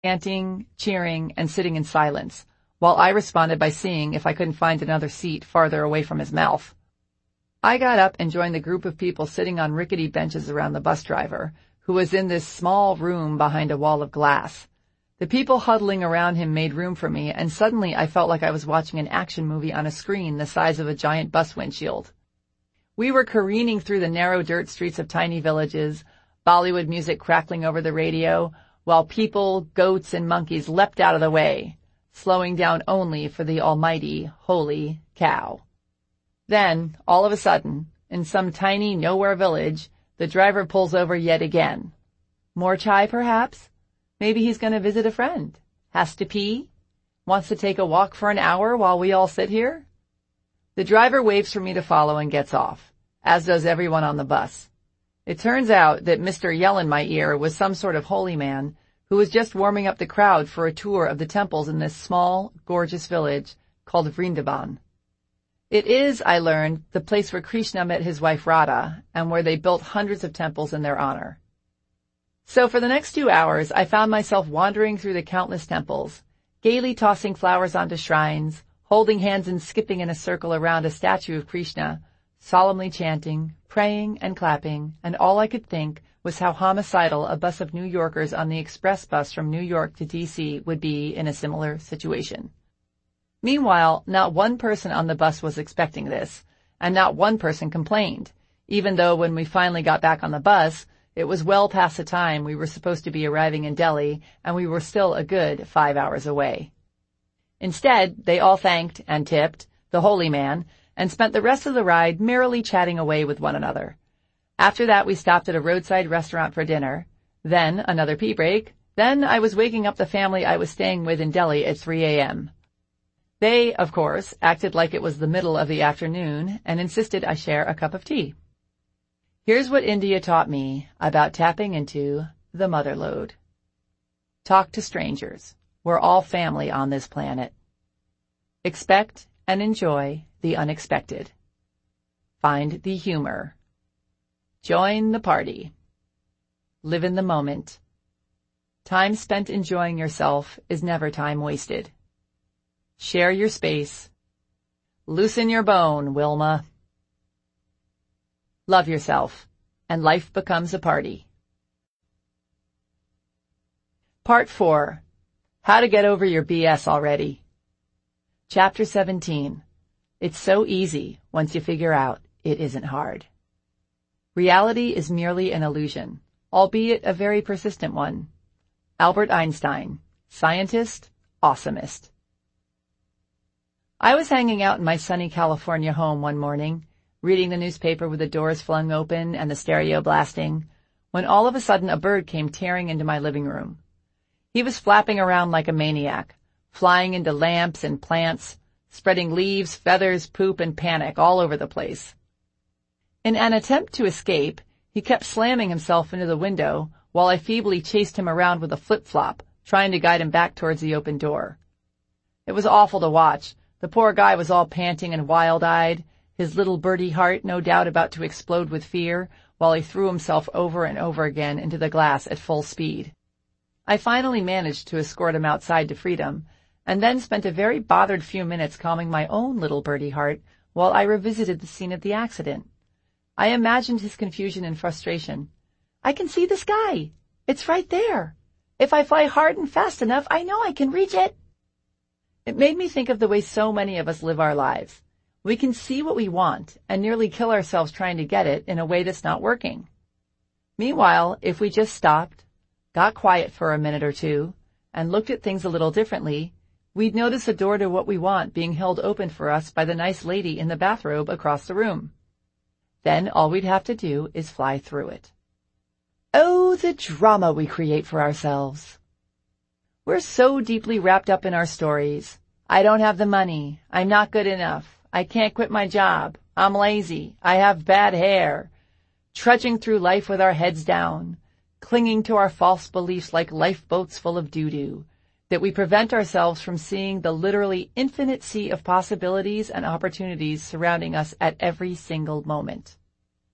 chanting, cheering, and sitting in silence, while I responded by seeing if I couldn't find another seat farther away from his mouth. I got up and joined the group of people sitting on rickety benches around the bus driver, who was in this small room behind a wall of glass. The people huddling around him made room for me, and suddenly I felt like I was watching an action movie on a screen the size of a giant bus windshield. We were careening through the narrow dirt streets of tiny villages, Bollywood music crackling over the radio, while people, goats, and monkeys leapt out of the way, slowing down only for the almighty, holy cow. Then, all of a sudden, in some tiny nowhere village, the driver pulls over yet again. More chai, perhaps? Maybe he's going to visit a friend. Has to pee? Wants to take a walk for an hour while we all sit here? The driver waves for me to follow and gets off, as does everyone on the bus. It turns out that Mr. Yell in my ear was some sort of holy man who was just warming up the crowd for a tour of the temples in this small, gorgeous village called Vrindavan. It is, I learned, the place where Krishna met his wife Radha, and where they built hundreds of temples in their honor. So for the next 2 hours, I found myself wandering through the countless temples, gaily tossing flowers onto shrines, holding hands and skipping in a circle around a statue of Krishna, solemnly chanting, praying, and clapping, and all I could think was how homicidal a bus of New Yorkers on the express bus from New York to D.C. would be in a similar situation. Meanwhile, not one person on the bus was expecting this, and not one person complained, even though when we finally got back on the bus, it was well past the time we were supposed to be arriving in Delhi, and we were still a good 5 hours away. Instead, they all thanked and tipped the holy man, and spent the rest of the ride merrily chatting away with one another. After that, we stopped at a roadside restaurant for dinner, then another pee break, then I was waking up the family I was staying with in Delhi at 3 a.m. They, of course, acted like it was the middle of the afternoon and insisted I share a cup of tea. Here's what India taught me about tapping into the mother lode. Talk to strangers. We're all family on this planet. Expect and enjoy the unexpected. Find the humor. Join the party. Live in the moment. Time spent enjoying yourself is never time wasted. Share your space. Loosen your bone, Wilma. Love yourself, and life becomes a party. Part 4. How to get over your BS already. Chapter 17. It's so easy once you figure out it isn't hard. Reality is merely an illusion, albeit a very persistent one. Albert Einstein, scientist, awesomest. I was hanging out in my sunny California home one morning, reading the newspaper with the doors flung open and the stereo blasting, when all of a sudden a bird came tearing into my living room. He was flapping around like a maniac, flying into lamps and plants, spreading leaves, feathers, poop, and panic all over the place. In an attempt to escape, he kept slamming himself into the window while I feebly chased him around with a flip-flop, trying to guide him back towards the open door. It was awful to watch. The poor guy was all panting and wild-eyed, his little birdie heart no doubt about to explode with fear, while he threw himself over and over again into the glass at full speed. I finally managed to escort him outside to freedom, and then spent a very bothered few minutes calming my own little birdie heart while I revisited the scene of the accident. I imagined his confusion and frustration. I can see the sky. It's right there. If I fly hard and fast enough, I know I can reach it. It made me think of the way so many of us live our lives. We can see what we want and nearly kill ourselves trying to get it in a way that's not working. Meanwhile, if we just stopped, got quiet for a minute or two, and looked at things a little differently, we'd notice a door to what we want being held open for us by the nice lady in the bathrobe across the room. Then all we'd have to do is fly through it. Oh, the drama we create for ourselves. We're so deeply wrapped up in our stories. I don't have the money. I'm not good enough. I can't quit my job. I'm lazy. I have bad hair. Trudging through life with our heads down, clinging to our false beliefs like lifeboats full of doo-doo, that we prevent ourselves from seeing the literally infinite sea of possibilities and opportunities surrounding us at every single moment.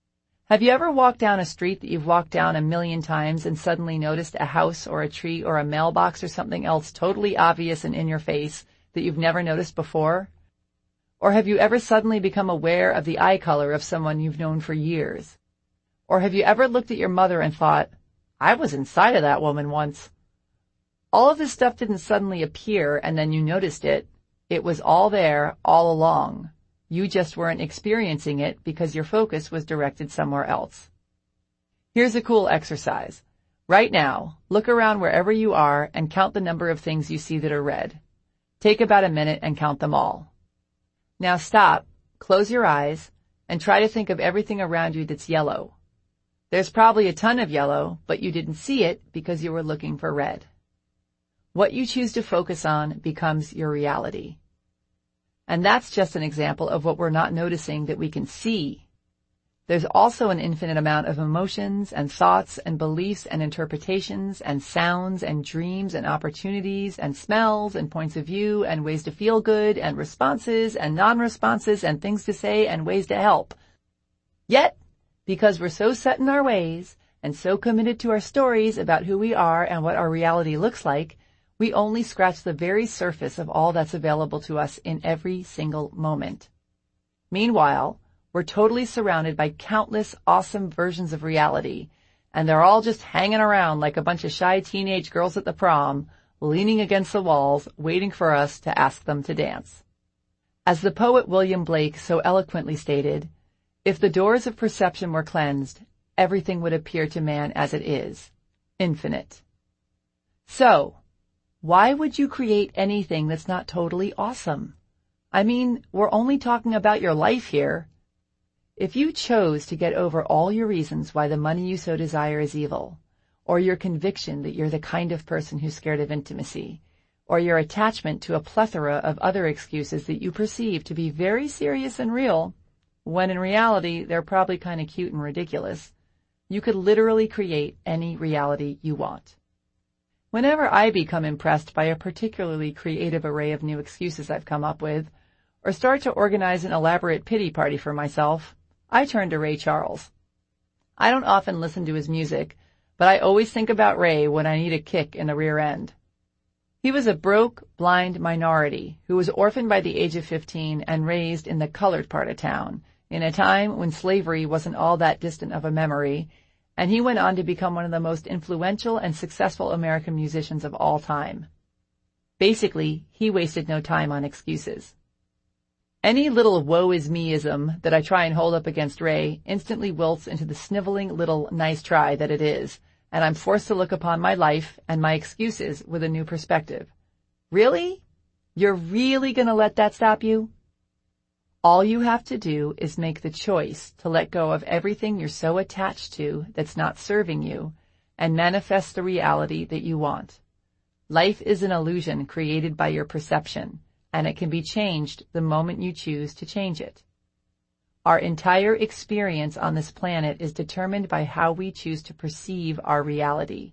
Have you ever walked down a street that you've walked down a million times and suddenly noticed a house or a tree or a mailbox or something else totally obvious and in your face that you've never noticed before? Or have you ever suddenly become aware of the eye color of someone you've known for years? Or have you ever looked at your mother and thought, I was inside of that woman once? All of this stuff didn't suddenly appear and then you noticed it. It was all there all along. You just weren't experiencing it because your focus was directed somewhere else. Here's a cool exercise. Right now, look around wherever you are and count the number of things you see that are red. Take about a minute and count them all. Now stop, close your eyes, and try to think of everything around you that's yellow. There's probably a ton of yellow, but you didn't see it because you were looking for red. What you choose to focus on becomes your reality. And that's just an example of what we're not noticing that we can see. There's also an infinite amount of emotions and thoughts and beliefs and interpretations and sounds and dreams and opportunities and smells and points of view and ways to feel good and responses and non-responses and things to say and ways to help. Yet, because we're so set in our ways and so committed to our stories about who we are and what our reality looks like, we only scratch the very surface of all that's available to us in every single moment. Meanwhile, we're totally surrounded by countless awesome versions of reality, and they're all just hanging around like a bunch of shy teenage girls at the prom, leaning against the walls, waiting for us to ask them to dance. As the poet William Blake so eloquently stated, if the doors of perception were cleansed, everything would appear to man as it is, infinite. So, why would you create anything that's not totally awesome? I mean, we're only talking about your life here. If you chose to get over all your reasons why the money you so desire is evil, or your conviction that you're the kind of person who's scared of intimacy, or your attachment to a plethora of other excuses that you perceive to be very serious and real, when in reality they're probably kind of cute and ridiculous, you could literally create any reality you want. Whenever I become impressed by a particularly creative array of new excuses I've come up with, or start to organize an elaborate pity party for myself, I turn to Ray Charles. I don't often listen to his music, but I always think about Ray when I need a kick in the rear end. He was a broke, blind minority who was orphaned by the age of 15 and raised in the colored part of town, in a time when slavery wasn't all that distant of a memory, and he went on to become one of the most influential and successful American musicians of all time. Basically, he wasted no time on excuses. Any little woe-is-me-ism that I try and hold up against Ray instantly wilts into the sniveling little nice try that it is, and I'm forced to look upon my life and my excuses with a new perspective. Really? You're really gonna let that stop you? All you have to do is make the choice to let go of everything you're so attached to that's not serving you and manifest the reality that you want. Life is an illusion created by your perception, and it can be changed the moment you choose to change it. Our entire experience on this planet is determined by how we choose to perceive our reality.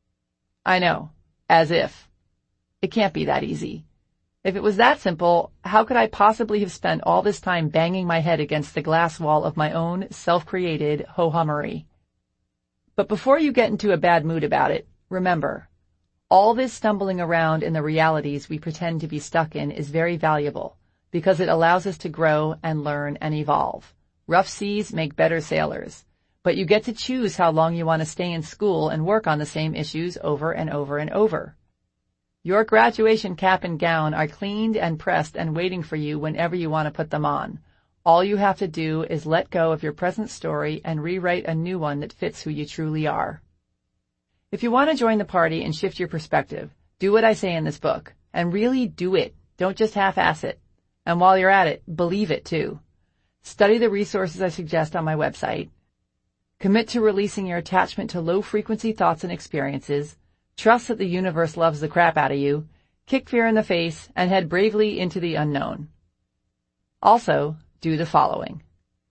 I know, as if. It can't be that easy. If it was that simple, how could I possibly have spent all this time banging my head against the glass wall of my own self-created ho-hummery? But before you get into a bad mood about it, remember, all this stumbling around in the realities we pretend to be stuck in is very valuable because it allows us to grow and learn and evolve. Rough seas make better sailors, but you get to choose how long you want to stay in school and work on the same issues over and over and over. Your graduation cap and gown are cleaned and pressed and waiting for you whenever you want to put them on. All you have to do is let go of your present story and rewrite a new one that fits who you truly are. If you want to join the party and shift your perspective, do what I say in this book, and really do it. Don't just half-ass it. And while you're at it, believe it too. Study the resources I suggest on my website. Commit to releasing your attachment to low-frequency thoughts and experiences. Trust that the universe loves the crap out of you, kick fear in the face, and head bravely into the unknown. Also, do the following.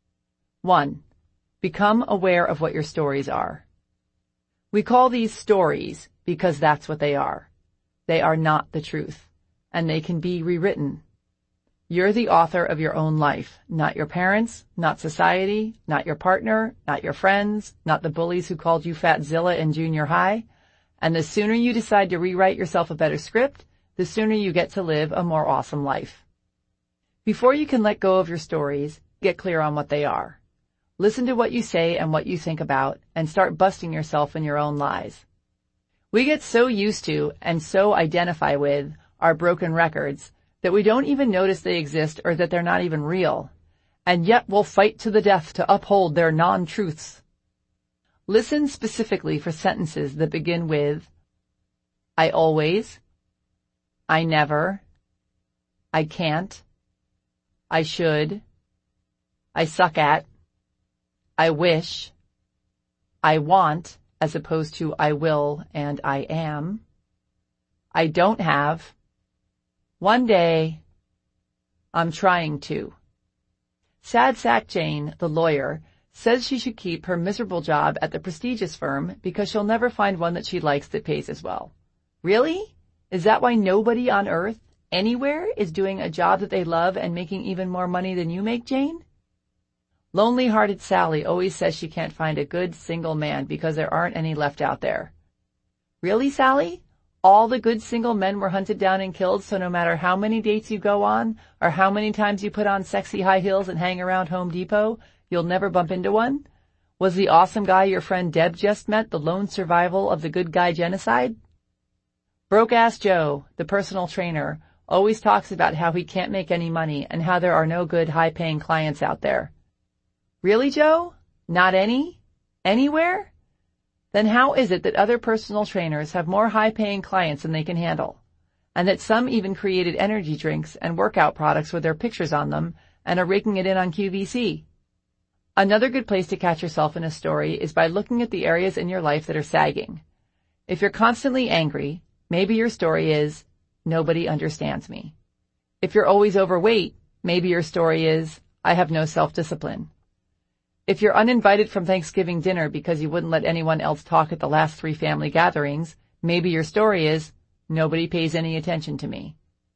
1. Become aware of what your stories are. We call these stories because that's what they are. They are not the truth, and they can be rewritten. You're the author of your own life, not your parents, not society, not your partner, not your friends, not the bullies who called you Fatzilla in junior high. And the sooner you decide to rewrite yourself a better script, the sooner you get to live a more awesome life. Before you can let go of your stories, get clear on what they are. Listen to what you say and what you think about, and start busting yourself in your own lies. We get so used to and so identify with our broken records that we don't even notice they exist or that they're not even real, and yet we'll fight to the death to uphold their non-truths. Listen specifically for sentences that begin with, I always, I never, I can't, I should, I suck at, I wish, I want, as opposed to I will and I am, I don't have, one day, I'm trying to. Sad Sack Jane, the lawyer, says she should keep her miserable job at the prestigious firm because she'll never find one that she likes that pays as well. Really? Is that why nobody on earth, anywhere, is doing a job that they love and making even more money than you make, Jane? Lonely-hearted Sally always says she can't find a good single man because there aren't any left out there. Really, Sally? All the good single men were hunted down and killed, so no matter how many dates you go on, or how many times you put on sexy high heels and hang around Home Depot, you'll never bump into one? Was the awesome guy your friend Deb just met the lone survival of the good guy genocide? Broke-ass Joe, the personal trainer, always talks about how he can't make any money and how there are no good high-paying clients out there. Really, Joe? Not any? Anywhere? Then how is it that other personal trainers have more high-paying clients than they can handle, and that some even created energy drinks and workout products with their pictures on them and are raking it in on QVC? Another good place to catch yourself in a story is by looking at the areas in your life that are sagging. If you're constantly angry, maybe your story is, nobody understands me. If you're always overweight, maybe your story is, I have no self-discipline. If you're uninvited from Thanksgiving dinner because you wouldn't let anyone else talk at the last 3 family gatherings, maybe your story is, nobody pays any attention to me.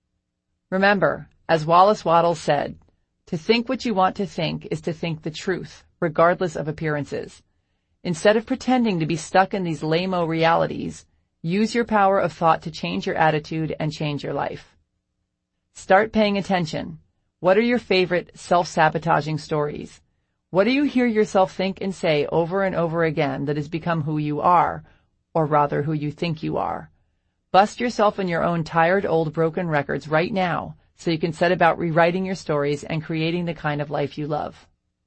Remember, as Wallace Wattles said, to think what you want to think is to think the truth, regardless of appearances. Instead of pretending to be stuck in these lame-o realities, use your power of thought to change your attitude and change your life. Start paying attention. What are your favorite self-sabotaging stories? What do you hear yourself think and say over and over again that has become who you are, or rather who you think you are? Bust yourself in your own tired, old, broken records right now so you can set about rewriting your stories and creating the kind of life you love.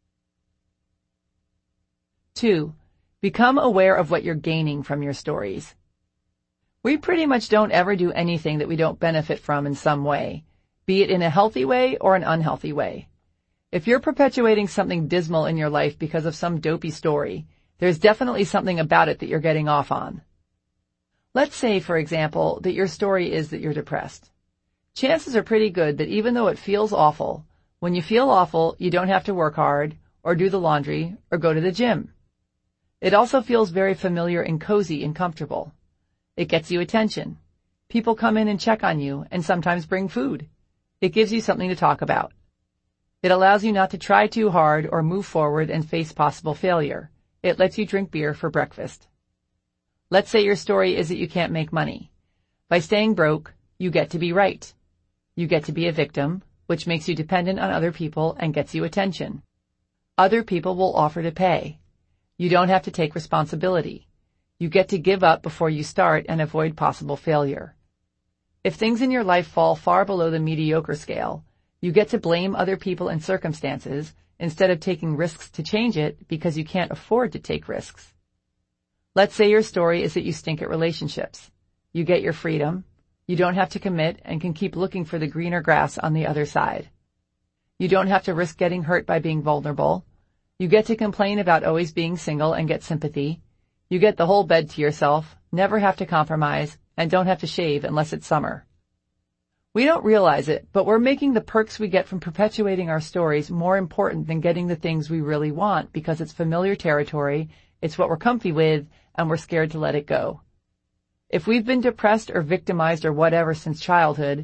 2. Become aware of what you're gaining from your stories. We pretty much don't ever do anything that we don't benefit from in some way, be it in a healthy way or an unhealthy way. If you're perpetuating something dismal in your life because of some dopey story, there's definitely something about it that you're getting off on. Let's say, for example, that your story is that you're depressed. Chances are pretty good that even though it feels awful, when you feel awful, you don't have to work hard, or do the laundry, or go to the gym. It also feels very familiar and cozy and comfortable. It gets you attention. People come in and check on you, and sometimes bring food. It gives you something to talk about. It allows you not to try too hard or move forward and face possible failure. It lets you drink beer for breakfast. Let's say your story is that you can't make money. By staying broke, you get to be right. You get to be a victim, which makes you dependent on other people and gets you attention. Other people will offer to pay. You don't have to take responsibility. You get to give up before you start and avoid possible failure. If things in your life fall far below the mediocre scale, you get to blame other people and circumstances instead of taking risks to change it because you can't afford to take risks. Let's say your story is that you stink at relationships. You get your freedom. You don't have to commit and can keep looking for the greener grass on the other side. You don't have to risk getting hurt by being vulnerable. You get to complain about always being single and get sympathy. You get the whole bed to yourself, never have to compromise, and don't have to shave unless it's summer. We don't realize it, but we're making the perks we get from perpetuating our stories more important than getting the things we really want because it's familiar territory, it's what we're comfy with, and we're scared to let it go. If we've been depressed or victimized or whatever since childhood,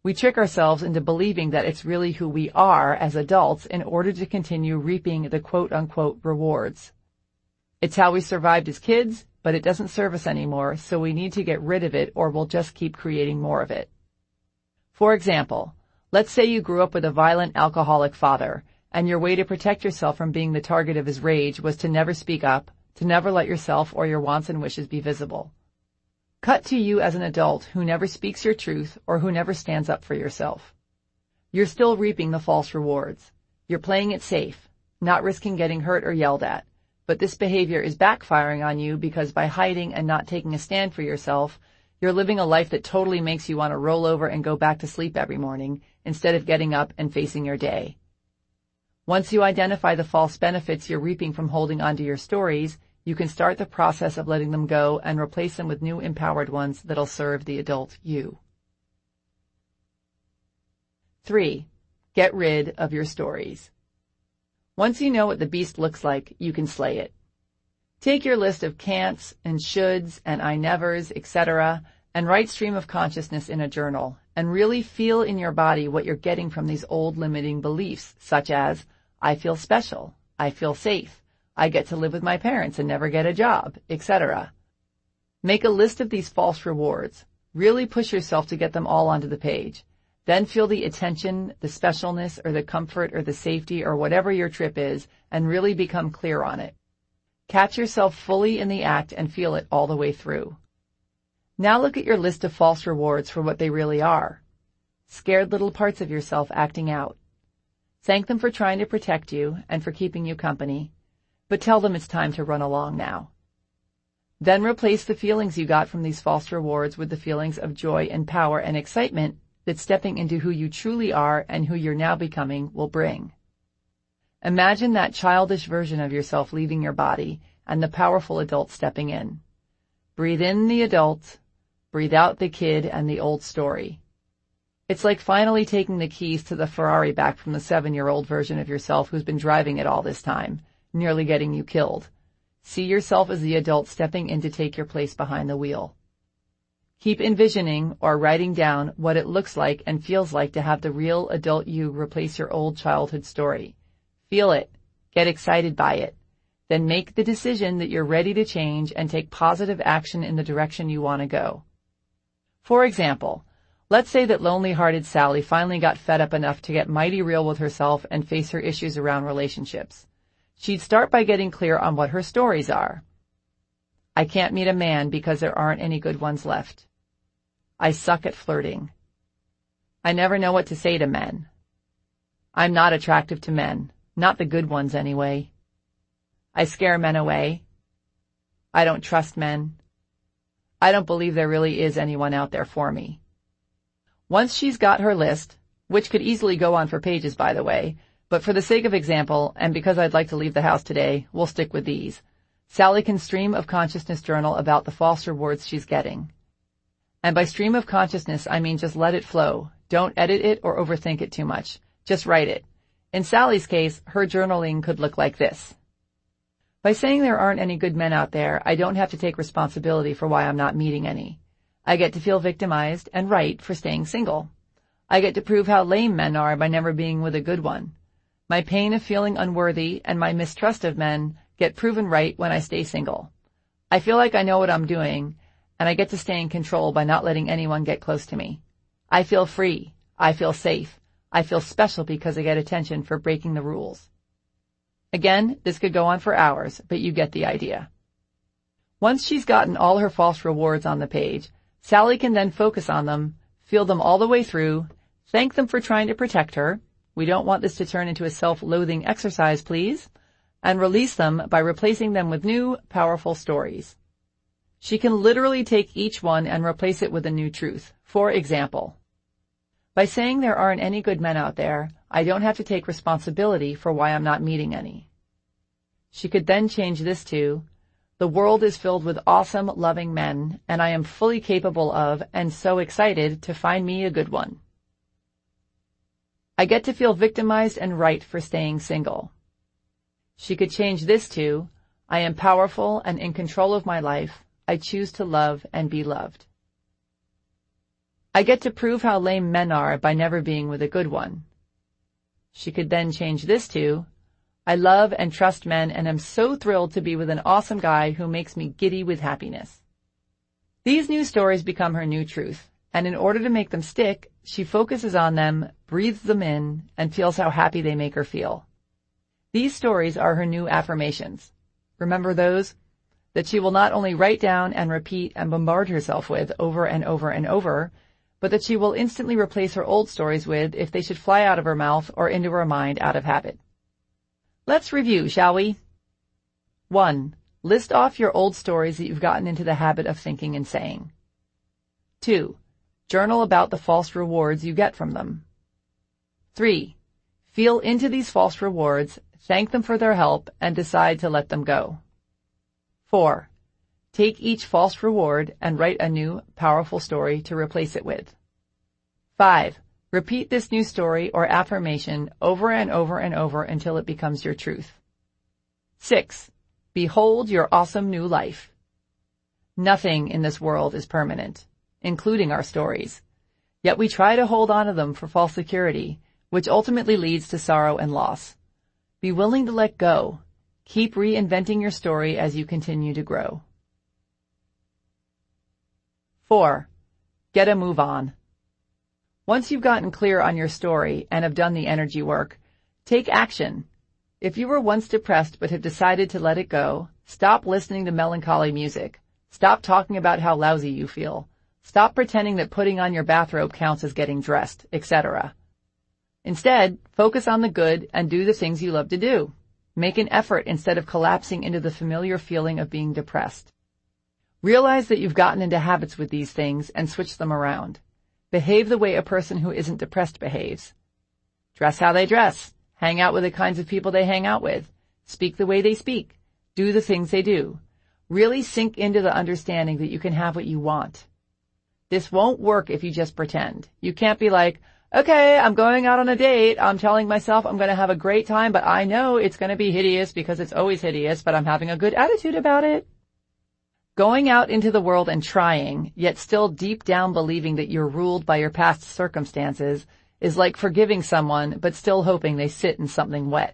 We trick ourselves into believing that it's really who we are as adults in order to continue reaping the quote-unquote rewards. It's how we survived as kids, but it doesn't serve us anymore, so we need to get rid of it or we'll just keep creating more of it. For example, let's say you grew up with a violent alcoholic father, and your way to protect yourself from being the target of his rage was to never speak up, to never let yourself or your wants and wishes be visible. Cut to you as an adult who never speaks your truth or who never stands up for yourself. You're still reaping the false rewards. You're playing it safe, not risking getting hurt or yelled at. But this behavior is backfiring on you because by hiding and not taking a stand for yourself, you're living a life that totally makes you want to roll over and go back to sleep every morning instead of getting up and facing your day. Once you identify the false benefits you're reaping from holding onto your stories, you can start the process of letting them go and replace them with new empowered ones that'll serve the adult you. 3. Get rid of your stories. Once you know what the beast looks like, you can slay it. Take your list of can'ts and shoulds and I nevers, etc., and write stream of consciousness in a journal, and really feel in your body what you're getting from these old limiting beliefs, such as, I feel special, I feel safe, I get to live with my parents and never get a job, etc. Make a list of these false rewards. Really push yourself to get them all onto the page. Then feel the attention, the specialness, or the comfort, or the safety, or whatever your trip is, and really become clear on it. Catch yourself fully in the act and feel it all the way through. Now look at your list of false rewards for what they really are. Scared little parts of yourself acting out. Thank them for trying to protect you and for keeping you company, but tell them it's time to run along now. Then replace the feelings you got from these false rewards with the feelings of joy and power and excitement that stepping into who you truly are and who you're now becoming will bring. Imagine that childish version of yourself leaving your body and the powerful adult stepping in. Breathe in the adult, breathe out the kid and the old story. It's like finally taking the keys to the Ferrari back from the 7-year-old version of yourself who's been driving it all this time, nearly getting you killed. See yourself as the adult stepping in to take your place behind the wheel. Keep envisioning or writing down what it looks like and feels like to have the real adult you replace your old childhood story. Feel it. Get excited by it. Then make the decision that you're ready to change and take positive action in the direction you want to go. For example, let's say that lonely-hearted Sally finally got fed up enough to get mighty real with herself and face her issues around relationships. She'd start by getting clear on what her stories are. I can't meet a man because there aren't any good ones left. I suck at flirting. I never know what to say to men. I'm not attractive to men, not the good ones anyway. I scare men away. I don't trust men. I don't believe there really is anyone out there for me. Once she's got her list, which could easily go on for pages by the way, but for the sake of example, and because I'd like to leave the house today, we'll stick with these. Sally can stream of consciousness journal about the false rewards she's getting. And by stream of consciousness, I mean just let it flow. Don't edit it or overthink it too much. Just write it. In Sally's case, her journaling could look like this. By saying there aren't any good men out there, I don't have to take responsibility for why I'm not meeting any. I get to feel victimized and right for staying single. I get to prove how lame men are by never being with a good one. My pain of feeling unworthy and my mistrust of men get proven right when I stay single. I feel like I know what I'm doing, and I get to stay in control by not letting anyone get close to me. I feel free. I feel safe. I feel special because I get attention for breaking the rules. Again, this could go on for hours, but you get the idea. Once she's gotten all her false rewards on the page, Sally can then focus on them, feel them all the way through, thank them for trying to protect her. We don't want this to turn into a self-loathing exercise, please. And release them by replacing them with new, powerful stories. She can literally take each one and replace it with a new truth. For example, by saying there aren't any good men out there, I don't have to take responsibility for why I'm not meeting any. She could then change this to, the world is filled with awesome, loving men, and I am fully capable of and so excited to find me a good one. I get to feel victimized and right for staying single. She could change this to, I am powerful and in control of my life. I choose to love and be loved. I get to prove how lame men are by never being with a good one. She could then change this to, I love and trust men and am so thrilled to be with an awesome guy who makes me giddy with happiness. These new stories become her new truth, and in order to make them stick, she focuses on them, breathes them in, and feels how happy they make her feel. These stories are her new affirmations. Remember those? That she will not only write down and repeat and bombard herself with over and over and over, but that she will instantly replace her old stories with if they should fly out of her mouth or into her mind out of habit. Let's review, shall we? 1. List off your old stories that you've gotten into the habit of thinking and saying. 2. Journal about the false rewards you get from them. 3. Feel into these false rewards, thank them for their help, and decide to let them go. 4. Take each false reward and write a new, powerful story to replace it with. 5. Repeat this new story or affirmation over and over and over until it becomes your truth. 6. Behold your awesome new life. Nothing in this world is permanent, including our stories. Yet we try to hold on to them for false security, which ultimately leads to sorrow and loss. Be willing to let go. Keep reinventing your story as you continue to grow. 4. Get a move on. Once you've gotten clear on your story and have done the energy work, take action. If you were once depressed but have decided to let it go, stop listening to melancholy music. Stop talking about how lousy you feel. Stop pretending that putting on your bathrobe counts as getting dressed, etc. Instead, focus on the good and do the things you love to do. Make an effort instead of collapsing into the familiar feeling of being depressed. Realize that you've gotten into habits with these things and switch them around. Behave the way a person who isn't depressed behaves. Dress how they dress. Hang out with the kinds of people they hang out with. Speak the way they speak. Do the things they do. Really sink into the understanding that you can have what you want. This won't work if you just pretend. You can't be like, okay, I'm going out on a date. I'm telling myself I'm going to have a great time, but I know it's going to be hideous because it's always hideous, but I'm having a good attitude about it. Going out into the world and trying, yet still deep down believing that you're ruled by your past circumstances, is like forgiving someone but still hoping they sit in something wet.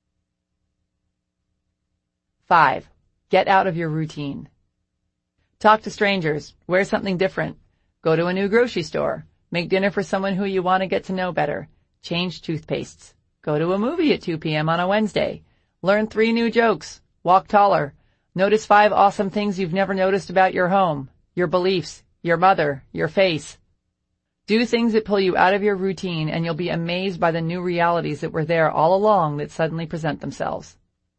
5. Get out of your routine. Talk to strangers. Wear something different. Go to a new grocery store. Make dinner for someone who you want to get to know better. Change toothpastes. Go to a movie at 2 p.m. on a Wednesday. Learn 3 new jokes. Walk taller. Notice 5 awesome things you've never noticed about your home, your beliefs, your mother, your face. Do things that pull you out of your routine and you'll be amazed by the new realities that were there all along that suddenly present themselves.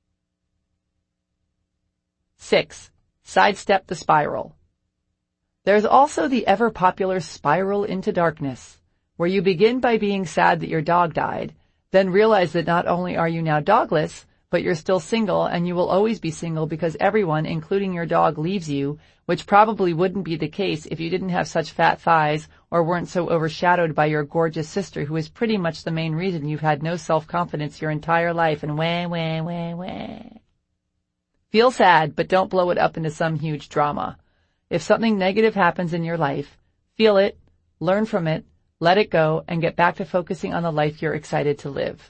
6. Sidestep the spiral. There's also the ever-popular spiral into darkness, where you begin by being sad that your dog died, then realize that not only are you now dogless, but you're still single and you will always be single because everyone, including your dog, leaves you, which probably wouldn't be the case if you didn't have such fat thighs or weren't so overshadowed by your gorgeous sister who is pretty much the main reason you've had no self-confidence your entire life and wah. Feel sad, but don't blow it up into some huge drama. If something negative happens in your life, feel it, learn from it, let it go, and get back to focusing on the life you're excited to live.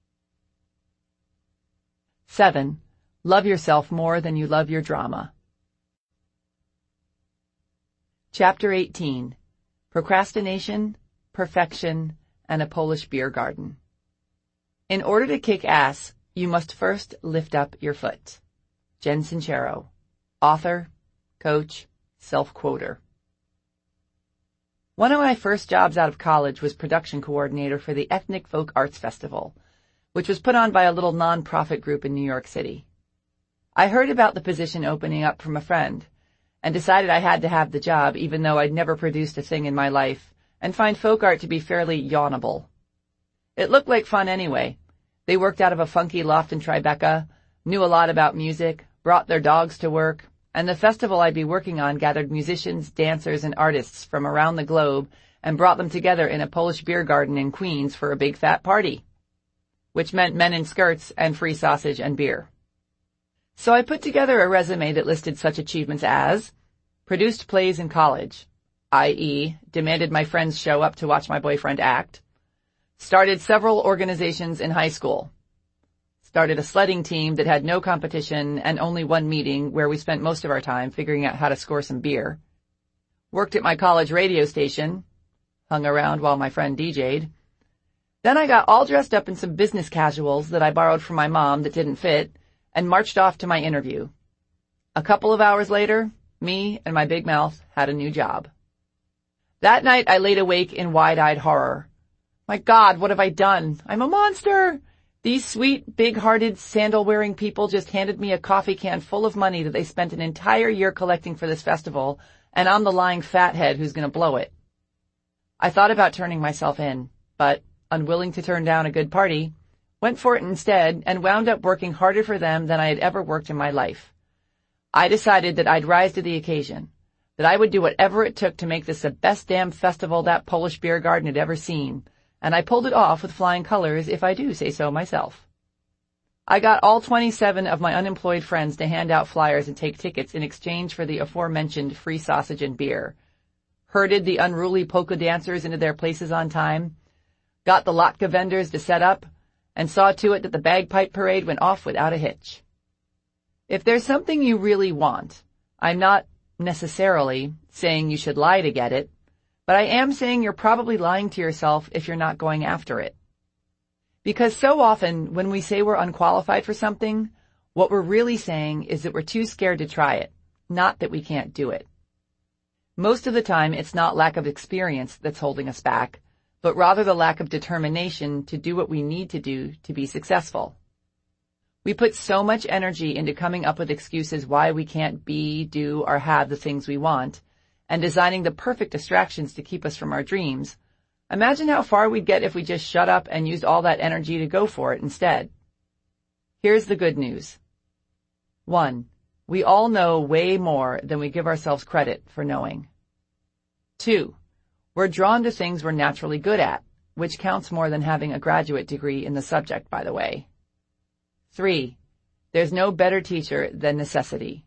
7. Love yourself more than you love your drama. Chapter 18. Procrastination, Perfection, and a Polish Beer Garden. In order to kick ass, you must first lift up your foot. Jen Sincero, author, coach, self-quoter. One of my first jobs out of college was production coordinator for the Ethnic Folk Arts Festival, which was put on by a little non-profit group in New York City. I heard about the position opening up from a friend, and decided I had to have the job even though I'd never produced a thing in my life, and find folk art to be fairly yawnable. It looked like fun anyway. They worked out of a funky loft in Tribeca, knew a lot about music, brought their dogs to work, and the festival I'd be working on gathered musicians, dancers, and artists from around the globe and brought them together in a Polish beer garden in Queens for a big fat party, which meant men in skirts and free sausage and beer. So I put together a resume that listed such achievements as produced plays in college, i.e., demanded my friends show up to watch my boyfriend act. Started several organizations in high school. Started a sledding team that had no competition and only one meeting where we spent most of our time figuring out how to score some beer. Worked at my college radio station. Hung around while my friend DJ'd. Then I got all dressed up in some business casuals that I borrowed from my mom that didn't fit and marched off to my interview. A couple of hours later, me and my big mouth had a new job. That night I laid awake in wide-eyed horror. My God, what have I done? I'm a monster! These sweet, big-hearted, sandal-wearing people just handed me a coffee can full of money that they spent an entire year collecting for this festival, and I'm the lying fathead who's gonna blow it. I thought about turning myself in, but, unwilling to turn down a good party, went for it instead and wound up working harder for them than I had ever worked in my life. I decided that I'd rise to the occasion, that I would do whatever it took to make this the best damn festival that Polish beer garden had ever seen, and I pulled it off with flying colors if I do say so myself. I got all 27 of my unemployed friends to hand out flyers and take tickets in exchange for the aforementioned free sausage and beer, herded the unruly polka dancers into their places on time, got the latke vendors to set up, and saw to it that the bagpipe parade went off without a hitch. If there's something you really want, I'm not necessarily saying you should lie to get it, but I am saying you're probably lying to yourself if you're not going after it. Because so often when we say we're unqualified for something, what we're really saying is that we're too scared to try it, not that we can't do it. Most of the time it's not lack of experience that's holding us back, but rather the lack of determination to do what we need to do to be successful. We put so much energy into coming up with excuses why we can't be, do, or have the things we want, and designing the perfect distractions to keep us from our dreams. Imagine how far we'd get if we just shut up and used all that energy to go for it instead. Here's the good news. 1. We all know way more than we give ourselves credit for knowing. 2. We're drawn to things we're naturally good at, which counts more than having a graduate degree in the subject, by the way. 3. There's no better teacher than necessity.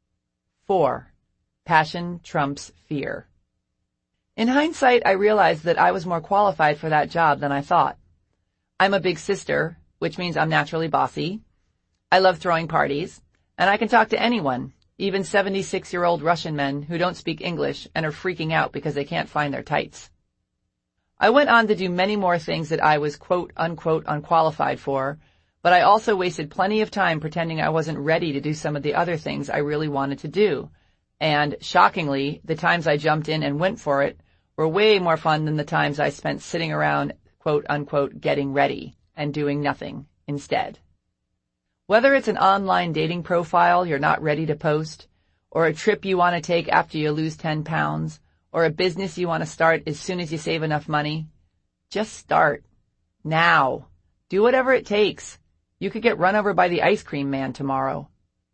4. Passion trumps fear. In hindsight, I realized that I was more qualified for that job than I thought. I'm a big sister, which means I'm naturally bossy. I love throwing parties, and I can talk to anyone, even 76-year-old Russian men who don't speak English and are freaking out because they can't find their tights. I went on to do many more things that I was quote-unquote unqualified for, but I also wasted plenty of time pretending I wasn't ready to do some of the other things I really wanted to do. And, shockingly, the times I jumped in and went for it were way more fun than the times I spent sitting around, quote-unquote, getting ready and doing nothing instead. Whether it's an online dating profile you're not ready to post, or a trip you want to take after you lose 10 pounds, or a business you want to start as soon as you save enough money, just start. Now. Do whatever it takes. You could get run over by the ice cream man tomorrow.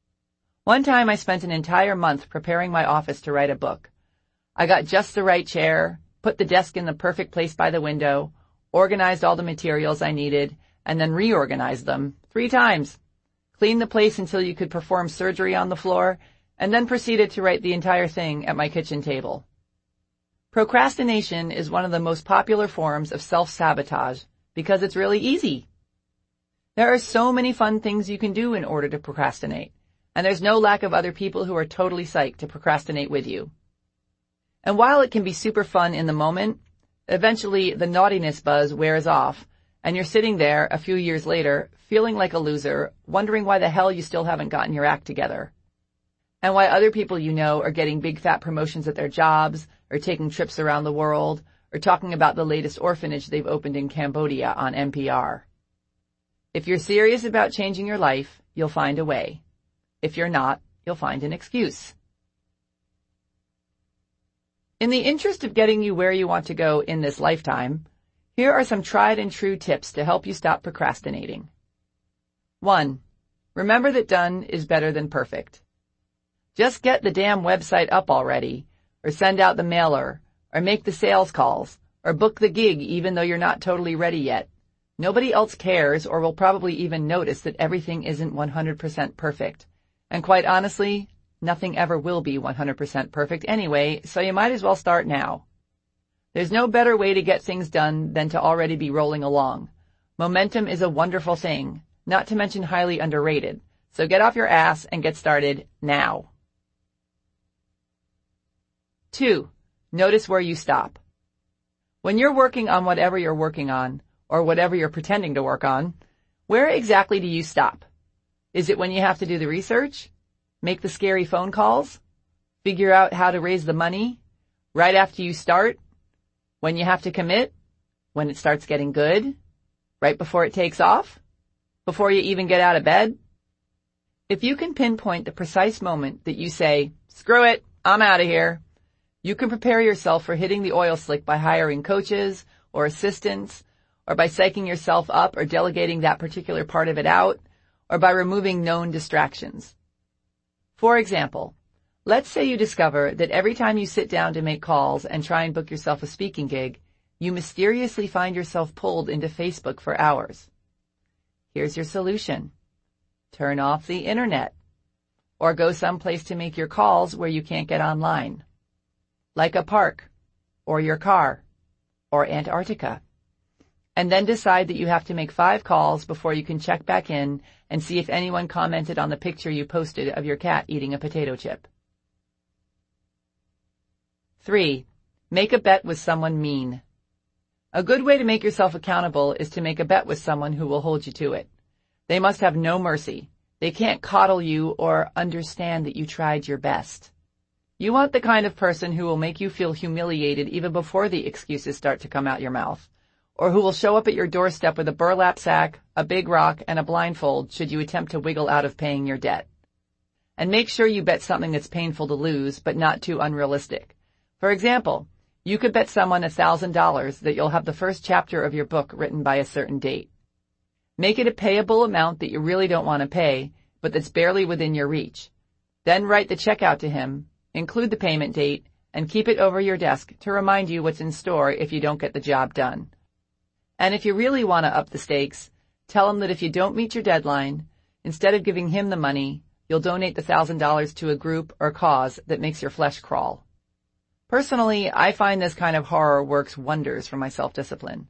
One time I spent an entire month preparing my office to write a book. I got just the right chair, put the desk in the perfect place by the window, organized all the materials I needed, and then reorganized them 3 times. Cleaned the place until you could perform surgery on the floor, and then proceeded to write the entire thing at my kitchen table. Procrastination is one of the most popular forms of self-sabotage because it's really easy. There are so many fun things you can do in order to procrastinate, and there's no lack of other people who are totally psyched to procrastinate with you. And while it can be super fun in the moment, eventually the naughtiness buzz wears off, and you're sitting there a few years later, feeling like a loser, wondering why the hell you still haven't gotten your act together. And why other people you know are getting big fat promotions at their jobs, or taking trips around the world, or talking about the latest orphanage they've opened in Cambodia on NPR. If you're serious about changing your life, you'll find a way. If you're not, you'll find an excuse. In the interest of getting you where you want to go in this lifetime, here are some tried and true tips to help you stop procrastinating. 1. Remember that done is better than perfect. Just get the damn website up already, or send out the mailer, or make the sales calls, or book the gig even though you're not totally ready yet. Nobody else cares or will probably even notice that everything isn't 100% perfect. And quite honestly, Nothing ever will be 100% perfect anyway, so you might as well start now. There's no better way to get things done than to already be rolling along. Momentum is a wonderful thing, not to mention highly underrated, so get off your ass and get started now. 2. Notice where you stop. When you're working on whatever you're working on, or whatever you're pretending to work on, where exactly do you stop? Is it when you have to do the research? Make the scary phone calls? Figure out how to raise the money? Right after you start? When you have to commit? When it starts getting good? Right before it takes off? Before you even get out of bed? If you can pinpoint the precise moment that you say, screw it, I'm out of here, you can prepare yourself for hitting the oil slick by hiring coaches or assistants, or by psyching yourself up or delegating that particular part of it out, or by removing known distractions. For example, let's say you discover that every time you sit down to make calls and try and book yourself a speaking gig, you mysteriously find yourself pulled into Facebook for hours. Here's your solution. Turn off the internet, or go someplace to make your calls where you can't get online, like a park, or your car, or Antarctica. And then decide that you have to make 5 calls before you can check back in and see if anyone commented on the picture you posted of your cat eating a potato chip. 3. Make a bet with someone mean. A good way to make yourself accountable is to make a bet with someone who will hold you to it. They must have no mercy. They can't coddle you or understand that you tried your best. You want the kind of person who will make you feel humiliated even before the excuses start to come out your mouth, or who will show up at your doorstep with a burlap sack, a big rock, and a blindfold should you attempt to wiggle out of paying your debt. And make sure you bet something that's painful to lose, but not too unrealistic. For example, you could bet someone $1,000 that you'll have the first chapter of your book written by a certain date. Make it a payable amount that you really don't want to pay, but that's barely within your reach. Then write the check out to him, include the payment date, and keep it over your desk to remind you what's in store if you don't get the job done. And if you really want to up the stakes, tell him that if you don't meet your deadline, instead of giving him the money, you'll donate the $1,000 to a group or cause that makes your flesh crawl. Personally, I find this kind of horror works wonders for my self-discipline.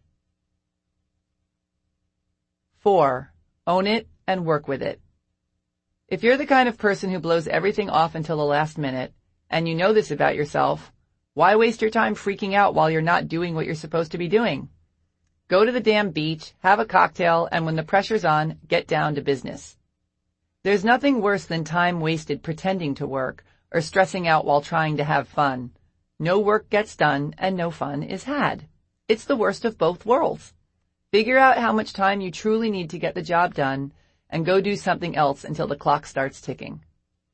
4. Own it and work with it. If you're the kind of person who blows everything off until the last minute, and you know this about yourself, why waste your time freaking out while you're not doing what you're supposed to be doing? Go to the damn beach, have a cocktail, and when the pressure's on, get down to business. There's nothing worse than time wasted pretending to work or stressing out while trying to have fun. No work gets done and no fun is had. It's the worst of both worlds. Figure out how much time you truly need to get the job done and go do something else until the clock starts ticking.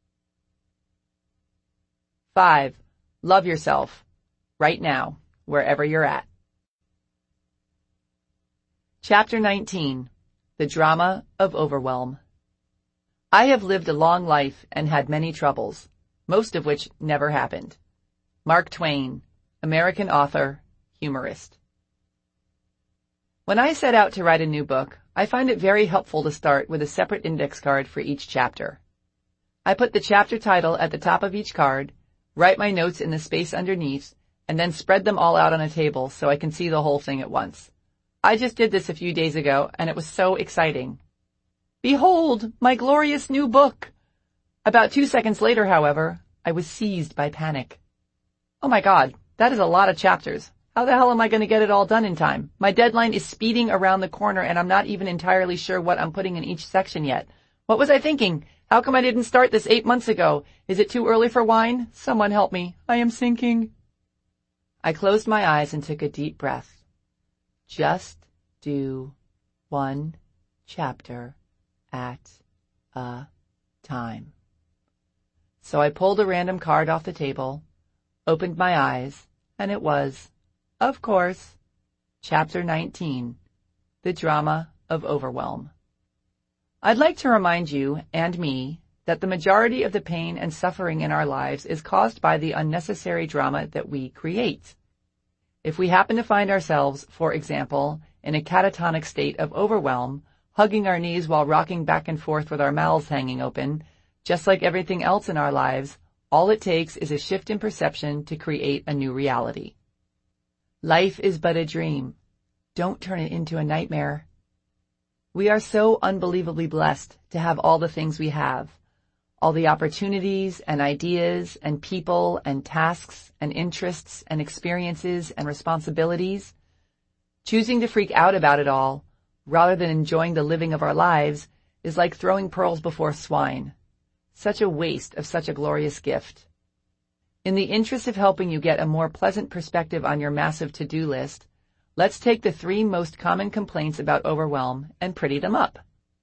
5. Love yourself. Right now, wherever you're at. Chapter 19. The Drama of Overwhelm. I have lived a long life and had many troubles, most of which never happened. Mark Twain, American author, humorist. When I set out to write a new book, I find it very helpful to start with a separate index card for each chapter. I put the chapter title at the top of each card, write my notes in the space underneath, and then spread them all out on a table so I can see the whole thing at once. I just did this a few days ago, and it was so exciting. Behold, my glorious new book! About 2 seconds later, however, I was seized by panic. Oh my God, that is a lot of chapters. How the hell am I going to get it all done in time? My deadline is speeding around the corner, and I'm not even entirely sure what I'm putting in each section yet. What was I thinking? How come I didn't start this 8 months ago? Is it too early for wine? Someone help me. I am sinking. I closed my eyes and took a deep breath. Just do 1 chapter at a time. So I pulled a random card off the table, opened my eyes, and it was, of course, Chapter 19, The Drama of Overwhelm. I'd like to remind you, and me, that the majority of the pain and suffering in our lives is caused by the unnecessary drama that we create. If we happen to find ourselves, for example, in a catatonic state of overwhelm, hugging our knees while rocking back and forth with our mouths hanging open, Just like everything else in our lives, all it takes is a shift in perception to create a new reality. Life is but a dream. Don't turn it into a nightmare. We are so unbelievably blessed to have all the things we have, all the opportunities and ideas and people and tasks and interests and experiences and responsibilities. Choosing to freak out about it all, rather than enjoying the living of our lives, is like throwing pearls before swine. Such a waste of such a glorious gift. In the interest of helping you get a more pleasant perspective on your massive to-do list, let's take the 3 most common complaints about overwhelm and pretty them up.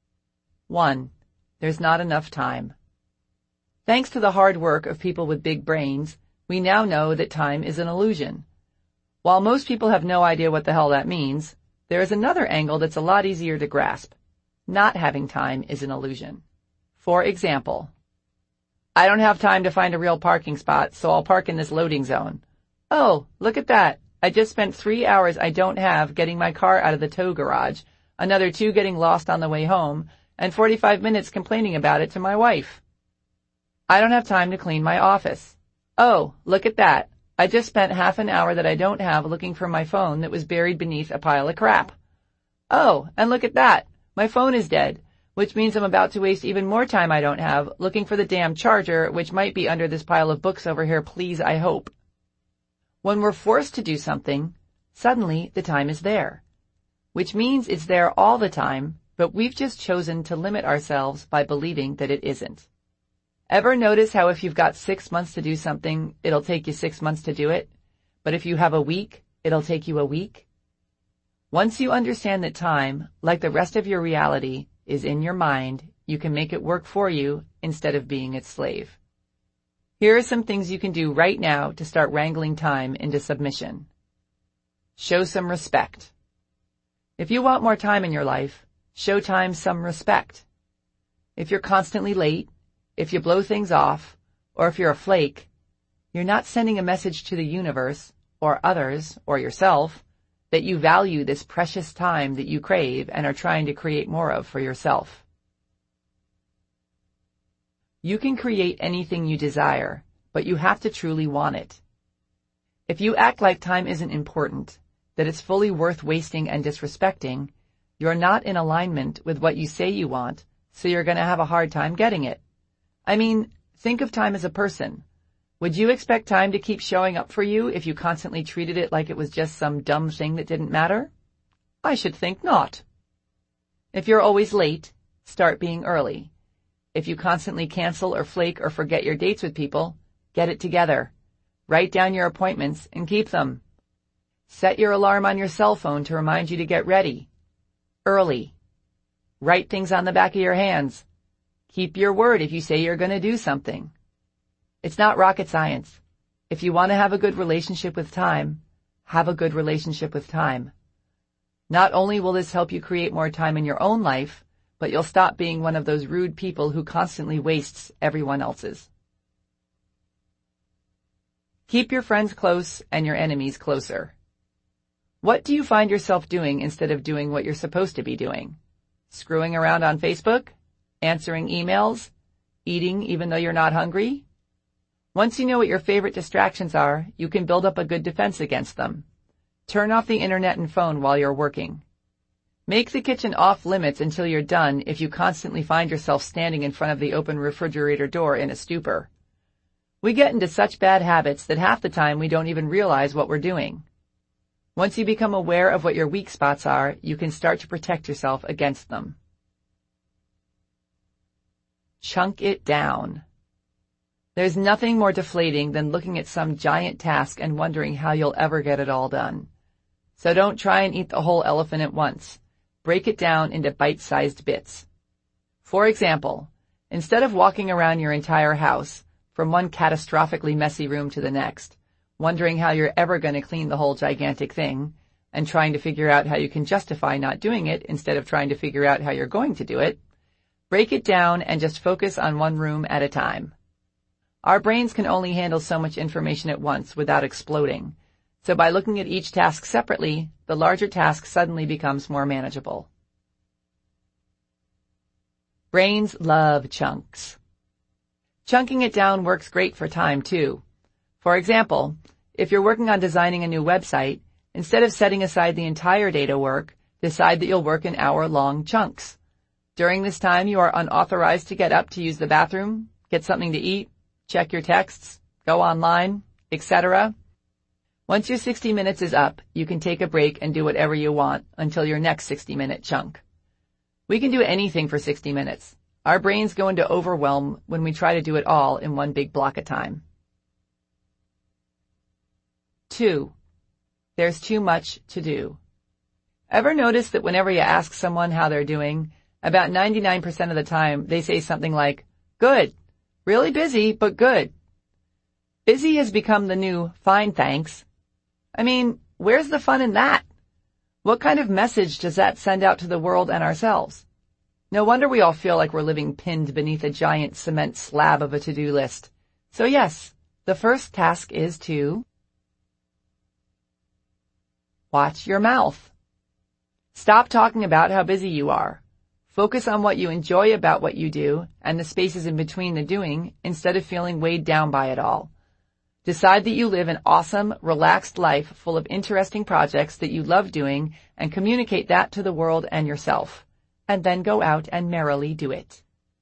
1. There's not enough time. Thanks to the hard work of people with big brains, we now know that time is an illusion. While most people have no idea what the hell that means, there is another angle that's a lot easier to grasp. Not having time is an illusion. For example, I don't have time to find a real parking spot, so I'll park in this loading zone. Oh, look at that. I just spent 3 hours I don't have getting my car out of the tow garage, another 2 getting lost on the way home, and 45 minutes complaining about it to my wife. I don't have time to clean my office. Oh, look at that. I just spent half an hour that I don't have looking for my phone that was buried beneath a pile of crap. Oh, and look at that. My phone is dead, which means I'm about to waste even more time I don't have looking for the damn charger, which might be under this pile of books over here, please, I hope. When we're forced to do something, suddenly the time is there, which means it's there all the time, but we've just chosen to limit ourselves by believing that it isn't. Ever notice how if you've got 6 months to do something, it'll take you 6 months to do it, but if you have a week, it'll take you a week? Once you understand that time, like the rest of your reality, is in your mind, you can make it work for you instead of being its slave. Here are some things you can do right now to start wrangling time into submission. Show some respect. If you want more time in your life, show time some respect. If you're constantly late, if you blow things off, or if you're a flake, you're not sending a message to the universe, or others, or yourself, that you value this precious time that you crave and are trying to create more of for yourself. You can create anything you desire, but you have to truly want it. If you act like time isn't important, that it's fully worth wasting and disrespecting, you're not in alignment with what you say you want, so you're going to have a hard time getting it. I mean, think of time as a person. Would you expect time to keep showing up for you if you constantly treated it like it was just some dumb thing that didn't matter? I should think not. If you're always late, start being early. If you constantly cancel or flake or forget your dates with people, get it together. Write down your appointments and keep them. Set your alarm on your cell phone to remind you to get ready. Early. Write things on the back of your hands. Keep your word if you say you're going to do something. It's not rocket science. If you want to have a good relationship with time, have a good relationship with time. Not only will this help you create more time in your own life, but you'll stop being one of those rude people who constantly wastes everyone else's. Keep your friends close and your enemies closer. What do you find yourself doing instead of doing what you're supposed to be doing? Screwing around on Facebook? Answering emails? Eating even though you're not hungry? Once you know what your favorite distractions are, you can build up a good defense against them. Turn off the internet and phone while you're working. Make the kitchen off limits until you're done if you constantly find yourself standing in front of the open refrigerator door in a stupor. We get into such bad habits that half the time we don't even realize what we're doing. Once you become aware of what your weak spots are, you can start to protect yourself against them. Chunk it down. There's nothing more deflating than looking at some giant task and wondering how you'll ever get it all done. So don't try and eat the whole elephant at once. Break it down into bite-sized bits. For example, instead of walking around your entire house, from one catastrophically messy room to the next, wondering how you're ever going to clean the whole gigantic thing, and trying to figure out how you can justify not doing it instead of trying to figure out how you're going to do it, break it down and just focus on one room at a time. Our brains can only handle so much information at once without exploding, so by looking at each task separately, the larger task suddenly becomes more manageable. Brains love chunks. Chunking it down works great for time, too. For example, if you're working on designing a new website, instead of setting aside the entire day to work, decide that you'll work in hour-long chunks. During this time, you are unauthorized to get up to use the bathroom, get something to eat, check your texts, go online, etc. Once your 60 minutes is up, you can take a break and do whatever you want until your next 60-minute chunk. We can do anything for 60 minutes. Our brains go into overwhelm when we try to do it all in one big block of time. 2. There's too much to do. Ever notice that whenever you ask someone how they're doing, about 99% of the time they say something like, good, really busy, but good. Busy has become the new fine thanks. I mean, where's the fun in that? What kind of message does that send out to the world and ourselves? No wonder we all feel like we're living pinned beneath a giant cement slab of a to-do list. So yes, the first task is to watch your mouth. Stop talking about how busy you are. Focus on what you enjoy about what you do and the spaces in between the doing instead of feeling weighed down by it all. Decide that you live an awesome, relaxed life full of interesting projects that you love doing and communicate that to the world and yourself. And then go out and merrily do it.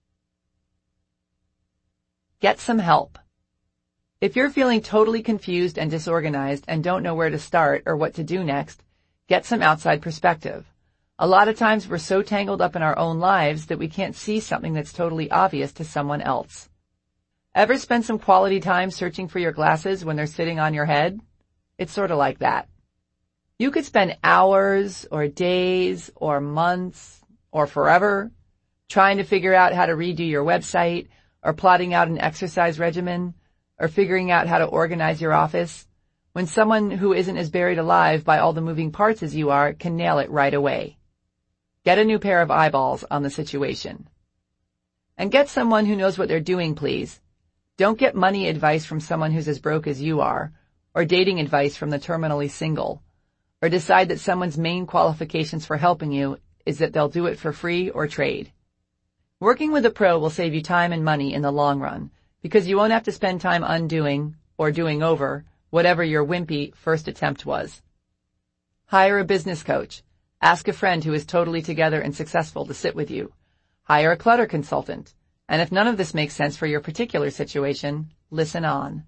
Get some help. If you're feeling totally confused and disorganized and don't know where to start or what to do next, get some outside perspective. A lot of times we're so tangled up in our own lives that we can't see something that's totally obvious to someone else. Ever spend some quality time searching for your glasses when they're sitting on your head? It's sort of like that. You could spend hours or days or months or forever trying to figure out how to redo your website or plotting out an exercise regimen or figuring out how to organize your office when someone who isn't as buried alive by all the moving parts as you are can nail it right away. Get a new pair of eyeballs on the situation. And get someone who knows what they're doing, please. Don't get money advice from someone who's as broke as you are, or dating advice from the terminally single, or decide that someone's main qualifications for helping you is that they'll do it for free or trade. Working with a pro will save you time and money in the long run, because you won't have to spend time undoing, or doing over, whatever your wimpy first attempt was. Hire a business coach. Ask a friend who is totally together and successful to sit with you. Hire a clutter consultant. And if none of this makes sense for your particular situation, listen on.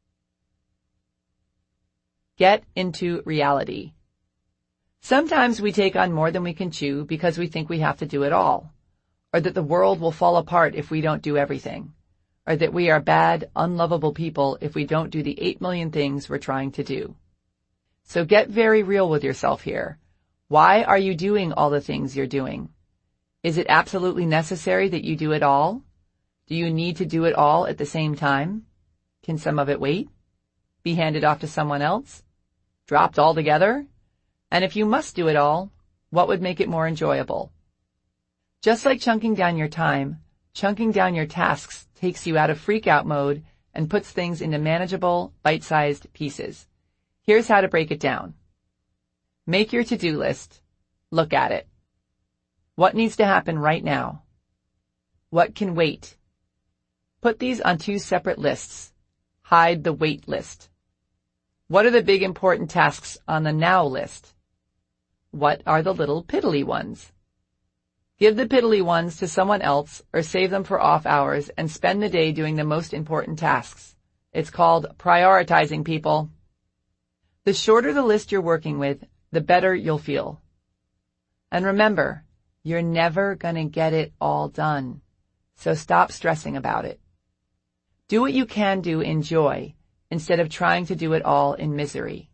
Get into reality. Sometimes we take on more than we can chew because we think we have to do it all, or that the world will fall apart if we don't do everything, or that we are bad, unlovable people if we don't do the 8 million things we're trying to do. So get very real with yourself here. Why are you doing all the things you're doing? Is it absolutely necessary that you do it all? Do you need to do it all at the same time? Can some of it wait? Be handed off to someone else? Dropped altogether? And if you must do it all, what would make it more enjoyable? Just like chunking down your time, chunking down your tasks takes you out of freak-out mode and puts things into manageable, bite-sized pieces. Here's how to break it down. Make your to-do list. Look at it. What needs to happen right now? What can wait? Put these on 2 separate lists. Hide the wait list. What are the big important tasks on the now list? What are the little piddly ones? Give the piddly ones to someone else or save them for off hours and spend the day doing the most important tasks. It's called prioritizing, people. The shorter the list you're working with, the better you'll feel. And remember, you're never gonna get it all done. So stop stressing about it. Do what you can do in joy instead of trying to do it all in misery.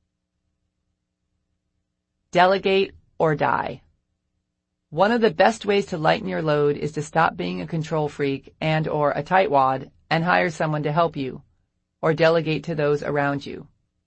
Delegate or die. One of the best ways to lighten your load is to stop being a control freak and/or a tightwad and hire someone to help you, or delegate to those around you.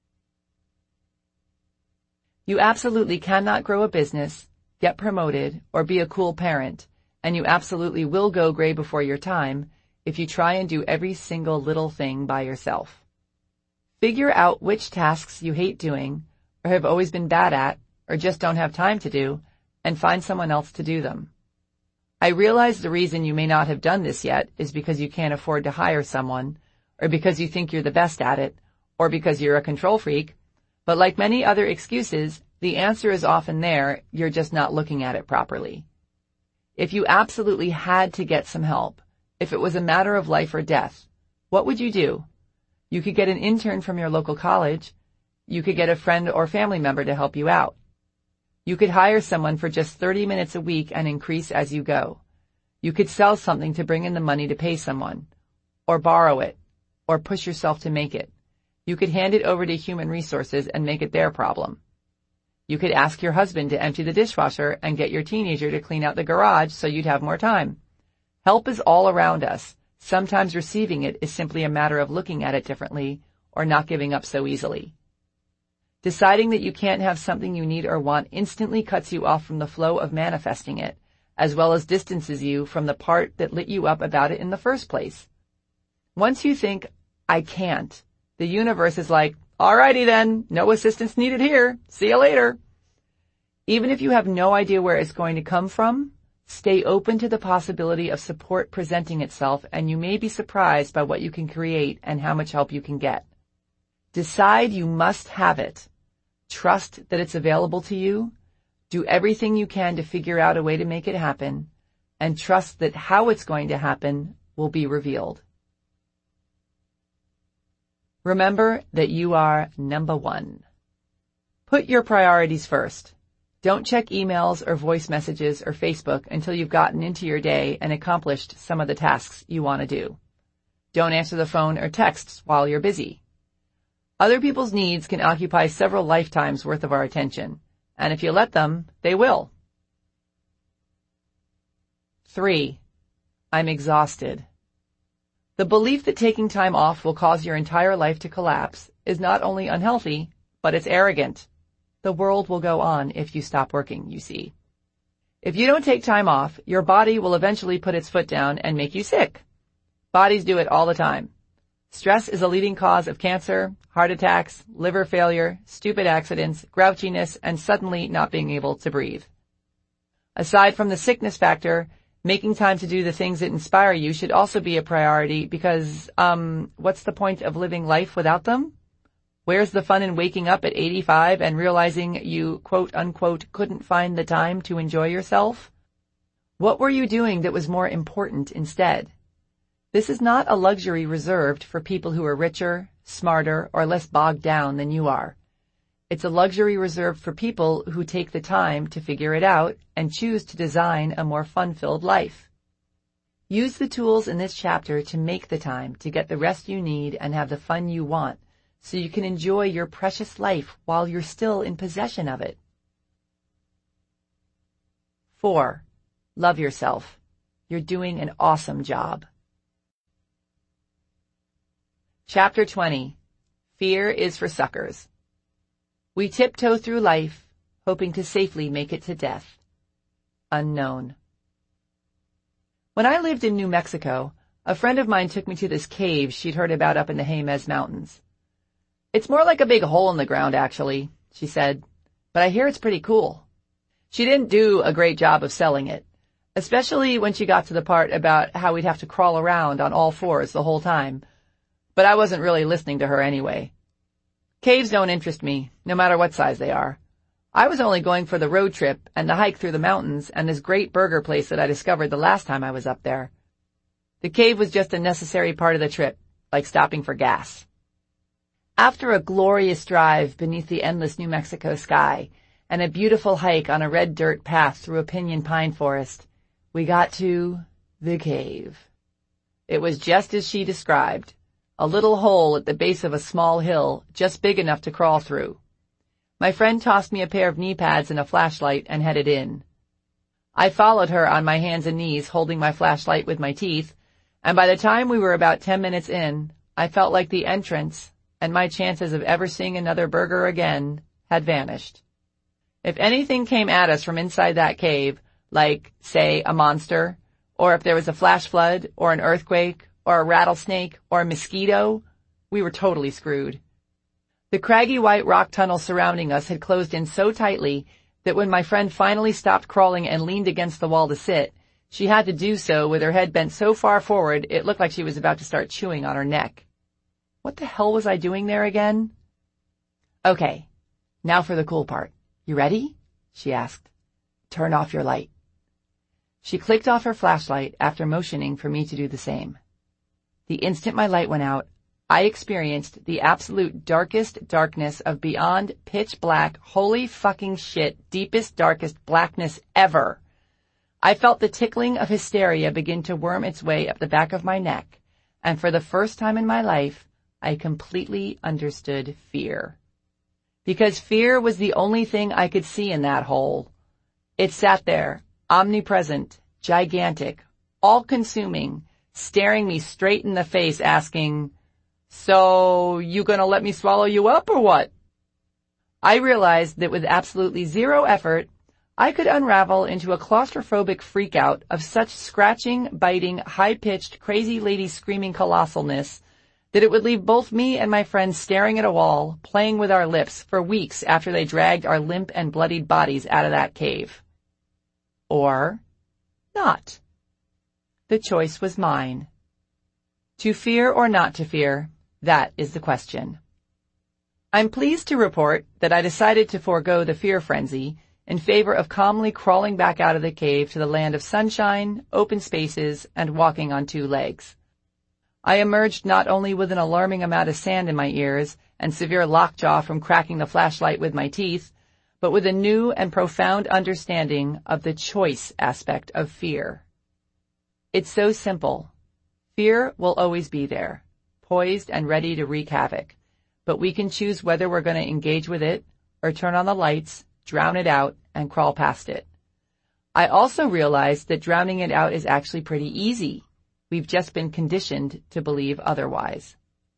You absolutely cannot grow a business, get promoted, or be a cool parent, and you absolutely will go gray before your time if you try and do every single little thing by yourself. Figure out which tasks you hate doing, or have always been bad at, or just don't have time to do, and find someone else to do them. I realize the reason you may not have done this yet is because you can't afford to hire someone, or because you think you're the best at it, or because you're a control freak. But like many other excuses, the answer is often there, you're just not looking at it properly. If you absolutely had to get some help, if it was a matter of life or death, what would you do? You could get an intern from your local college. You could get a friend or family member to help you out. You could hire someone for just 30 minutes a week and increase as you go. You could sell something to bring in the money to pay someone, or borrow it, or push yourself to make it. You could hand it over to human resources and make it their problem. You could ask your husband to empty the dishwasher and get your teenager to clean out the garage so you'd have more time. Help is all around us. Sometimes receiving it is simply a matter of looking at it differently or not giving up so easily. Deciding that you can't have something you need or want instantly cuts you off from the flow of manifesting it, as well as distances you from the part that lit you up about it in the first place. Once you think, I can't, the universe is like, alrighty then, no assistance needed here, see you later. Even if you have no idea where it's going to come from, stay open to the possibility of support presenting itself, and you may be surprised by what you can create and how much help you can get. Decide you must have it. Trust that it's available to you. Do everything you can to figure out a way to make it happen, and trust that how it's going to happen will be revealed. Remember that you are number one. Put your priorities first. Don't check emails or voice messages or Facebook until you've gotten into your day and accomplished some of the tasks you want to do. Don't answer the phone or texts while you're busy. Other people's needs can occupy several lifetimes worth of our attention, and if you let them, they will. 3. I'm exhausted. The belief that taking time off will cause your entire life to collapse is not only unhealthy, but it's arrogant. The world will go on if you stop working, you see. If you don't take time off, your body will eventually put its foot down and make you sick. Bodies do it all the time. Stress is a leading cause of cancer, heart attacks, liver failure, stupid accidents, grouchiness, and suddenly not being able to breathe. Aside from the sickness factor, making time to do the things that inspire you should also be a priority because, what's the point of living life without them? Where's the fun in waking up at 85 and realizing you, quote unquote, couldn't find the time to enjoy yourself? What were you doing that was more important instead? This is not a luxury reserved for people who are richer, smarter, or less bogged down than you are. It's a luxury reserved for people who take the time to figure it out and choose to design a more fun-filled life. Use the tools in this chapter to make the time to get the rest you need and have the fun you want, so you can enjoy your precious life while you're still in possession of it. 4. Love yourself. You're doing an awesome job. Chapter 20. Fear is for suckers. We tiptoe through life, hoping to safely make it to death. Unknown. When I lived in New Mexico, a friend of mine took me to this cave she'd heard about up in the Jemez Mountains. It's more like a big hole in the ground, actually, she said, but I hear it's pretty cool. She didn't do a great job of selling it, especially when she got to the part about how we'd have to crawl around on all fours the whole time, but I wasn't really listening to her anyway. Caves don't interest me, no matter what size they are. I was only going for the road trip and the hike through the mountains and this great burger place that I discovered the last time I was up there. The cave was just a necessary part of the trip, like stopping for gas. After a glorious drive beneath the endless New Mexico sky and a beautiful hike on a red dirt path through a pinyon pine forest, we got to the cave. It was just as she described, a little hole at the base of a small hill, just big enough to crawl through. My friend tossed me a pair of knee pads and a flashlight and headed in. I followed her on my hands and knees, holding my flashlight with my teeth, and by the time we were about 10 minutes in, I felt like the entrance and my chances of ever seeing another burger again had vanished. If anything came at us from inside that cave, like, say, a monster, or if there was a flash flood, or an earthquake, or a rattlesnake, or a mosquito, we were totally screwed. The craggy white rock tunnel surrounding us had closed in so tightly that when my friend finally stopped crawling and leaned against the wall to sit, She had to do so with her head bent so far forward it looked like she was about to start chewing on her neck. What the hell was I doing there again? Okay, now for the cool part. You ready? She asked. Turn off your light. She clicked off her flashlight after motioning for me to do the same. The instant my light went out, I experienced the absolute darkest darkness of beyond pitch black, holy fucking shit, deepest, darkest blackness ever. I felt the tickling of hysteria begin to worm its way up the back of my neck, and for the first time in my life, I completely understood fear. Because fear was the only thing I could see in that hole. It sat there, omnipresent, gigantic, all-consuming, staring me straight in the face, asking, "So, you gonna let me swallow you up or what?" I realized that with absolutely zero effort, I could unravel into a claustrophobic freakout of such scratching, biting, high-pitched, crazy lady screaming colossalness that it would leave both me and my friends staring at a wall, playing with our lips for weeks after they dragged our limp and bloodied bodies out of that cave. Or not. The choice was mine. To fear or not to fear, that is the question. I'm pleased to report that I decided to forego the fear frenzy in favor of calmly crawling back out of the cave to the land of sunshine, open spaces, and walking on two legs. I emerged not only with an alarming amount of sand in my ears and severe lockjaw from cracking the flashlight with my teeth, but with a new and profound understanding of the choice aspect of fear. It's so simple. Fear will always be there, poised and ready to wreak havoc, but we can choose whether we're going to engage with it or turn on the lights, drown it out, and crawl past it. I also realized that drowning it out is actually pretty easy. We've just been conditioned to believe otherwise.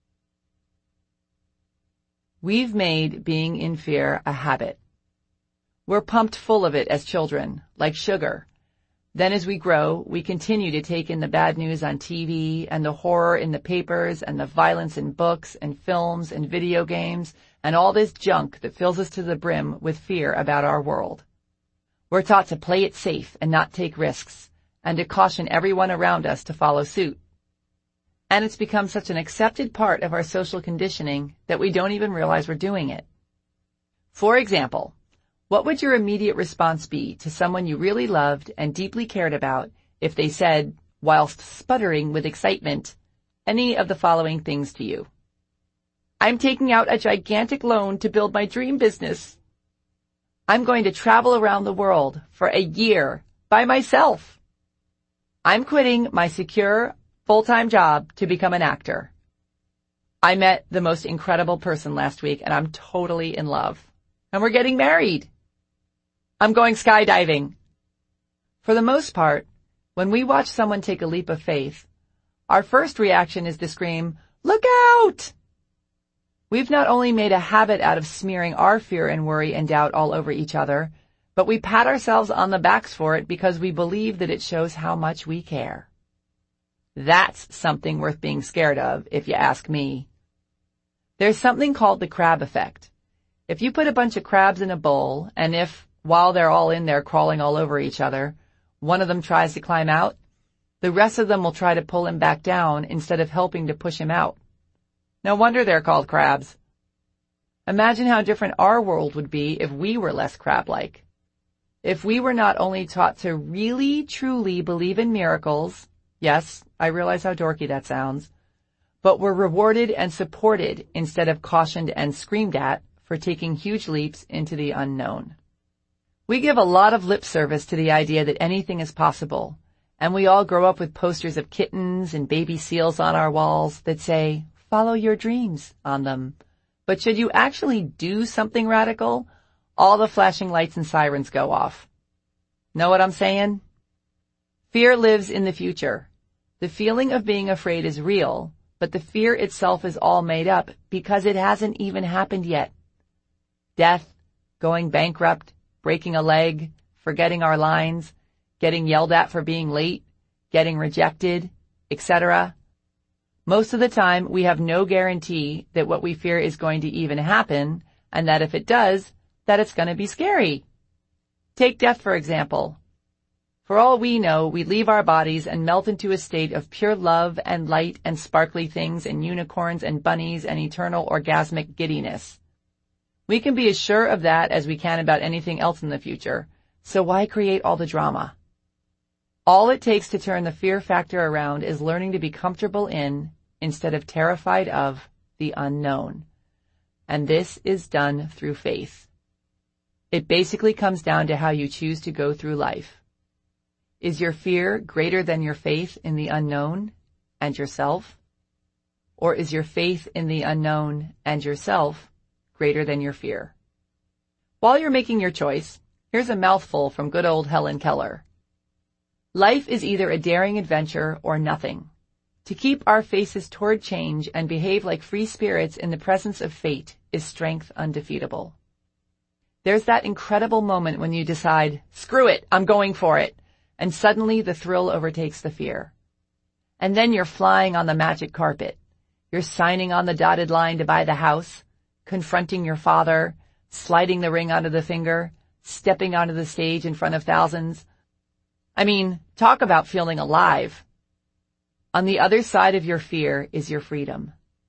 We've made being in fear a habit. We're pumped full of it as children, like sugar. Then as we grow, we continue to take in the bad news on TV and the horror in the papers and the violence in books and films and video games and all this junk that fills us to the brim with fear about our world. We're taught to play it safe and not take risks, and to caution everyone around us to follow suit. And it's become such an accepted part of our social conditioning that we don't even realize we're doing it. For example, what would your immediate response be to someone you really loved and deeply cared about if they said, whilst sputtering with excitement, any of the following things to you? I'm taking out a gigantic loan to build my dream business. I'm going to travel around the world for a year by myself. I'm quitting my secure, full-time job to become an actor. I met the most incredible person last week and I'm totally in love. And we're getting married. I'm going skydiving. For the most part, when we watch someone take a leap of faith, our first reaction is to scream, "Look out!" We've not only made a habit out of smearing our fear and worry and doubt all over each other, but we pat ourselves on the backs for it because we believe that it shows how much we care. That's something worth being scared of, if you ask me. There's something called the crab effect. If you put a bunch of crabs in a bowl, and if, while they're all in there crawling all over each other, one of them tries to climb out, the rest of them will try to pull him back down instead of helping to push him out. No wonder they're called crabs. Imagine how different our world would be if we were less crab-like. If we were not only taught to really, truly believe in miracles, yes, I realize how dorky that sounds, but were rewarded and supported instead of cautioned and screamed at for taking huge leaps into the unknown. We give a lot of lip service to the idea that anything is possible, and we all grow up with posters of kittens and baby seals on our walls that say, "Follow your dreams" on them. But should you actually do something radical, all the flashing lights and sirens go off. Know what I'm saying? Fear lives in the future. The feeling of being afraid is real, but the fear itself is all made up because it hasn't even happened yet. Death, going bankrupt, breaking a leg, forgetting our lines, getting yelled at for being late, getting rejected, etc. Most of the time, we have no guarantee that what we fear is going to even happen, and that if it does, that it's going to be scary. Take death, for example. For all we know, we leave our bodies and melt into a state of pure love and light and sparkly things and unicorns and bunnies and eternal orgasmic giddiness. We can be as sure of that as we can about anything else in the future, so why create all the drama? All it takes to turn the fear factor around is learning to be comfortable in, instead of terrified of, the unknown. And this is done through faith. It basically comes down to how you choose to go through life. Is your fear greater than your faith in the unknown and yourself? Or is your faith in the unknown and yourself greater than your fear? While you're making your choice, here's a mouthful from good old Helen Keller. Life is either a daring adventure or nothing. To keep our faces toward change and behave like free spirits in the presence of fate is strength undefeatable. There's that incredible moment when you decide, screw it, I'm going for it. And suddenly the thrill overtakes the fear. And then you're flying on the magic carpet. You're signing on the dotted line to buy the house, confronting your father, sliding the ring onto the finger, stepping onto the stage in front of thousands. I mean, talk about feeling alive. On the other side of your fear is your freedom.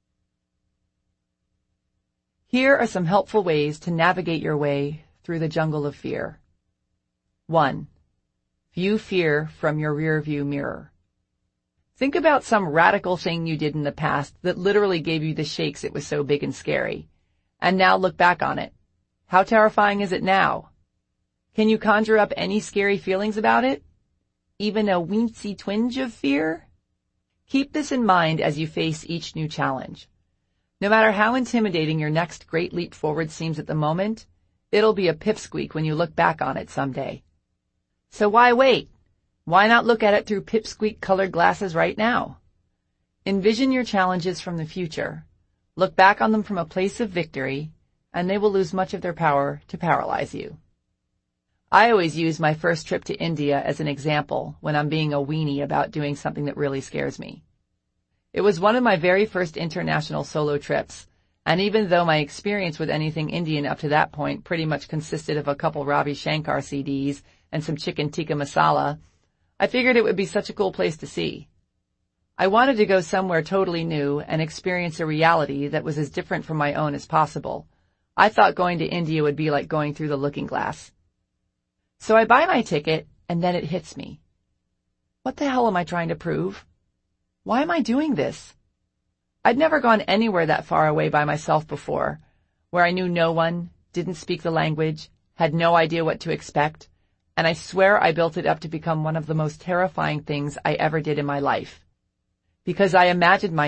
Here are some helpful ways to navigate your way through the jungle of fear. 1. View fear from your rearview mirror. Think about some radical thing you did in the past that literally gave you the shakes. It was so big and scary. And now look back on it. How terrifying is it now? Can you conjure up any scary feelings about it? Even a weensy twinge of fear? Keep this in mind as you face each new challenge. No matter how intimidating your next great leap forward seems at the moment, it'll be a pipsqueak when you look back on it someday. So why wait? Why not look at it through pipsqueak-colored glasses right now? Envision your challenges from the future. Look back on them from a place of victory, and they will lose much of their power to paralyze you. I always use my first trip to India as an example when I'm being a weenie about doing something that really scares me. It was one of my very first international solo trips, and even though my experience with anything Indian up to that point pretty much consisted of a couple Ravi Shankar CDs and some chicken tikka masala, I figured it would be such a cool place to see. I wanted to go somewhere totally new and experience a reality that was as different from my own as possible. I thought going to India would be like going through the looking glass. So I buy my ticket, and then it hits me. What the hell am I trying to prove? Why am I doing this? I'd never gone anywhere that far away by myself before, where I knew no one, didn't speak the language, had no idea what to expect, and I swear I built it up to become one of the most terrifying things I ever did in my life. Because I imagined myself